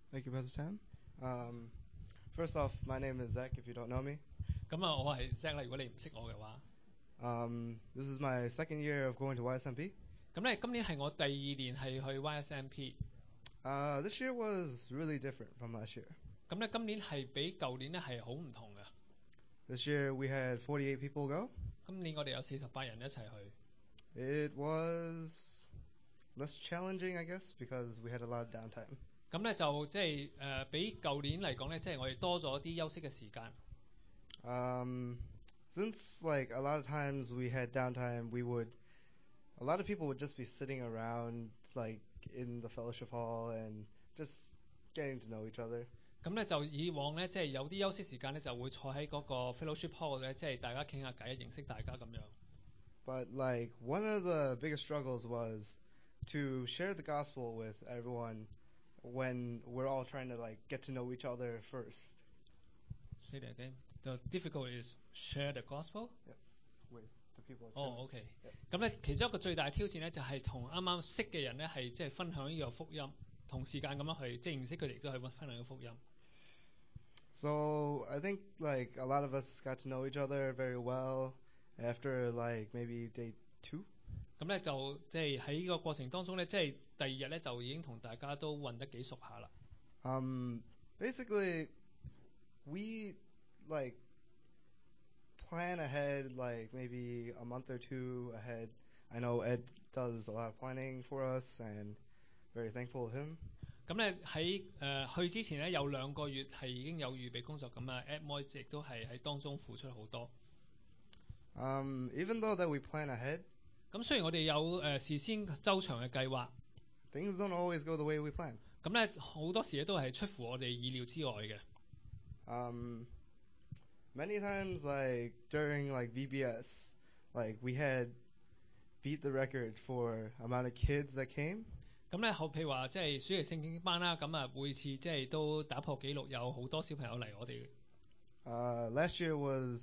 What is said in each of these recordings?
Thank you, Pastor Tam. First off, my name is Zach, if you don't know me. 我係 Zack 啦，如果你唔識我嘅話， This is my second year of going to YSMP. 今年係我第二年係去 YSMP。 This year was really different from last year. 今年係比舊年咧係好唔同嘅。 This year we had 48 people go. 今年我哋有48人一齊去。 It was less challenging, I guess, because we had a lot of downtime. 比舊年嚟講咧，即係我哋多咗啲休息嘅時間。 Since like a lot of times we had downtime, a lot of people would just be sitting around like in the fellowship hall and just getting to know each other. 以往咧，即係有啲休息時間咧，就會坐喺嗰個 fellowship hall 嘅，即係大家傾下偈，認識大家咁樣。 But like one of the biggest struggles was to share the gospel with everyone when we're all trying to like get to know each other first. Say that again. The difficulty is share the gospel. Yes, with the people at Oh, Trinity. OK。 Yes. 咁咧，其中一個最大嘅挑戰咧，就係同啱啱識嘅人咧，係即係分享呢個福音，同時間咁樣去即係認識佢哋，都係分享呢個福音。 So I think like a lot of us got to know each other very well after like maybe day 2. 咁咧即係喺呢個過程當中咧，即係第二日咧就已經同大家都混得幾熟下啦。 Basically, we like plan ahead like maybe a month or 2 ahead. I know Ed does a lot of planning for us and very thankful of him. 咁咧喺去之前咧有2個月係已經有預備工作咁啊 Ed Moy 亦都係喺當中付出好多。 Even though that we plan ahead, 咁雖然我哋有事先周詳嘅計劃， things don't always go the way we plan. 咁咧好多時都係出乎我哋意料之外嘅。 Many times like during like VBS, like we had beat the record for amount of kids that came. 咁咧譬如話即係暑期聖經班啦，咁啊每次即係都打破紀錄，有好多小朋友嚟我哋。 Last year was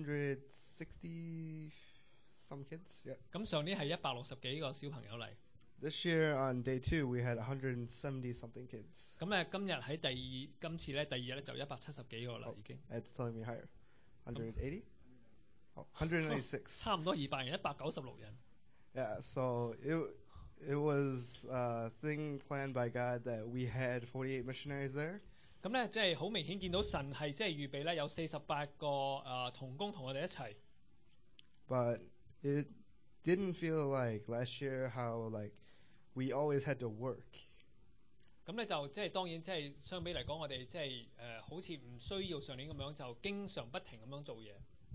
160 some kids. Yeah. 咁上年係160幾個小朋友嚟。 This year on day 2 we had 170 something kids. 咁今次咧第二日咧就170幾個啦已經。 It's telling me higher. 180? 186. 差唔多200人，196人。 Yeah, so it was a thing planned by God that we had 48 missionaries there. 咁咧即係好明顯見到神係即係預備咧有48個同工同我哋一齊。 But it didn't feel like last year how like we always had to work. 咁咧就即係當然即係相比嚟講，我哋即係好似唔需要上年咁樣就經常不停咁樣做嘢。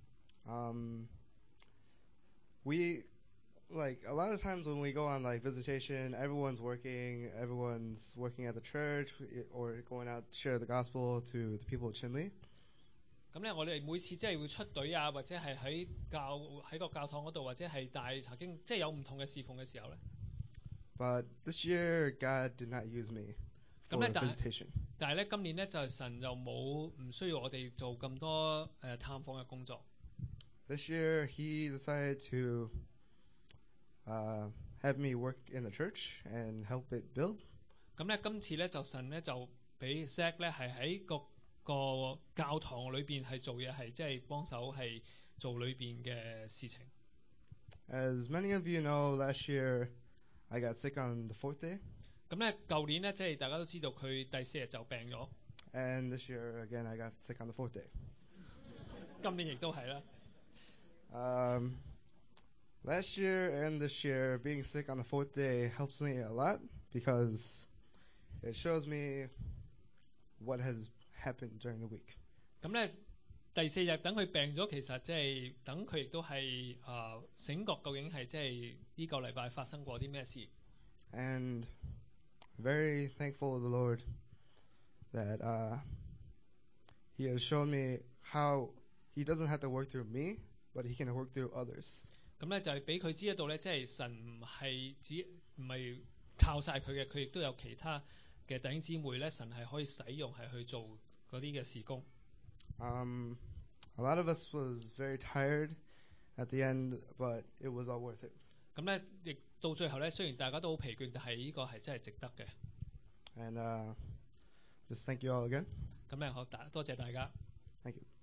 We like a lot of times when we go on like visitation, everyone's working at the church or going out to share the gospel to the people of Chinle. 咁咧，我哋每次即係會出隊啊，或者係喺個教堂嗰度，或者係帶查經，即係有唔同嘅侍奉嘅時候咧。 But this year, God did not use me for visitation. 但係咧，今年咧就神就唔需要我哋做咁多探訪嘅工作。 This year, He decided to have me work in the church and help it build. 咁咧，今次咧就神咧就俾 Zack 咧係喺個教堂裏邊係做嘢，係即係幫手係做裏邊嘅事情。 As many of you know, last year I got sick on the 4th day. 咁咧，舊年咧即係大家都知道佢第4日就病咗。 And this year again I got sick on the 4th day. 今年亦都係啦。 Last year and this year, being sick on the 4th day helps me a lot because it shows me what has happened during the week. 咁咧，第4日等佢病咗，其實即係等佢亦都係醒覺究竟係即係呢個禮拜發生過啲咩事。 And very thankful to the Lord that He has shown me how He doesn't have to work through me, but He can work through others. 咁咧就係俾佢知道咧，即係神唔係靠晒佢嘅，佢亦都有其他嘅弟兄姊妹咧，神係可以使用係去做嗰啲嘅事工。 A lot of us was very tired at the end, but it was all worth it. 咁咧，亦到最後咧，雖然大家都好疲倦，但係呢個係真係值得嘅。 And just thank you all again. 咁咧好多謝大家。 Thank you.